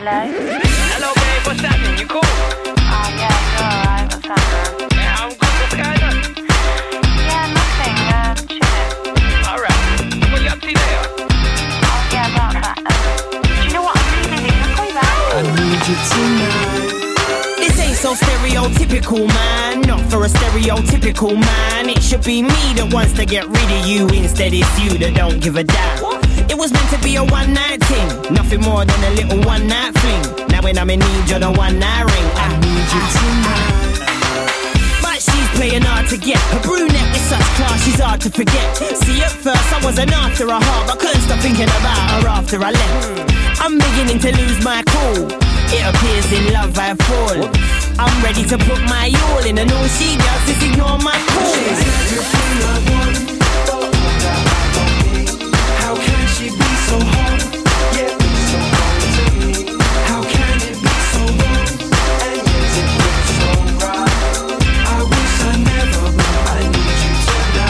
Hello? Hello, babe, what's happening? You cool? Oh, yeah, you're alright. What's happening? Yeah, I'm good. What's going on? Yeah, nothing. Chilling. Alright. What you up to there? Oh, yeah, about that. Do you know what? I'm really busy. I'll call you back. I need you tonight. This ain't so stereotypical, man. Not for a stereotypical man. It should be me that wants to get rid of you. Instead it's you that don't give a damn. It was meant to be a one-night thing, nothing more than a little one-night fling. Now when I'm in need, you're the one I ring. I need you tonight. But she's playing hard to get. Her brunette is such class, she's hard to forget. See, at first I wasn't after her heart, but couldn't stop thinking about her after I left. I'm beginning to lose my cool. It appears in love I fall. I'm ready to put my all in, and all she does is ignore my call. She's everything I want, but all that I don't need. How can she be so hard, yet be so wrong to me? How can it be so wrong, and yet it feels so right? I wish I never, but I need you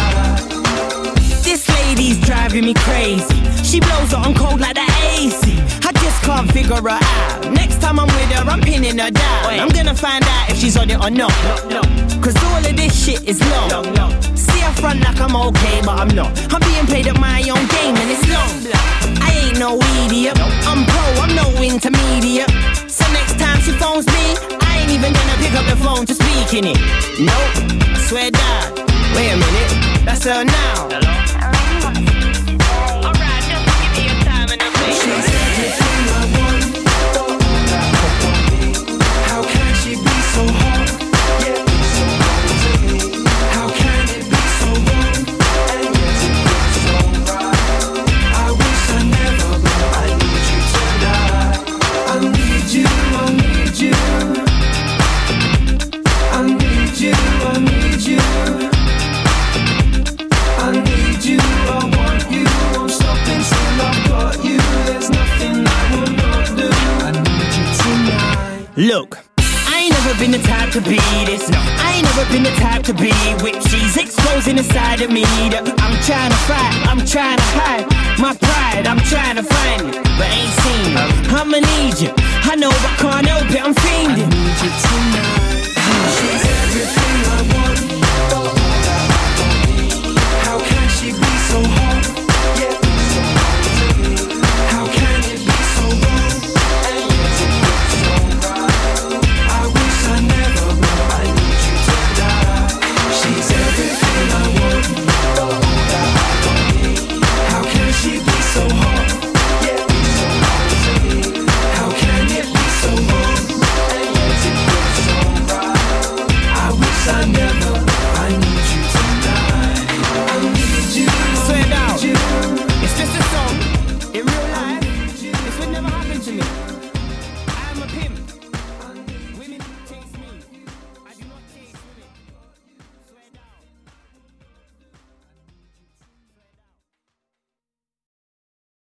tonight. This lady's driving me crazy. She blows it on cold like the AC. I just can't figure her out. Next time I'm with her, I'm pinning her down. I'm gonna find out if she's on it or not. Cause all of this shit is long. See her front like I'm okay, but I'm not. I'm being played at my own game and it's long. I ain't no idiot. I'm pro, I'm no intermediate. So next time she phones me, I ain't even gonna pick up the phone to speak in it. Nope, I swear down. Wait a minute, that's her now. I really want to see you today. Alright, just give me a time and a place. She's everything I want, but all that I don't need. How can she be so hard, yet be so wrong to me? How can it be so wrong, and yet it feels so right? I wish I never, but I need you tonight. I need you, I need you. I need you, I need you. I need you, I want you. Won't stop until I've got you. There's nothing I will not do. I need you tonight. Look, I ain't never been the type to be this. No, I ain't never been the type to be whipped. She's exposing the side of me that I'm trying to fight, I'm trying to hide. My pride, I'm trying to find it, but ain't seen it. I'ma need you. I know but can't help it, I'm fiending. I need you tonight.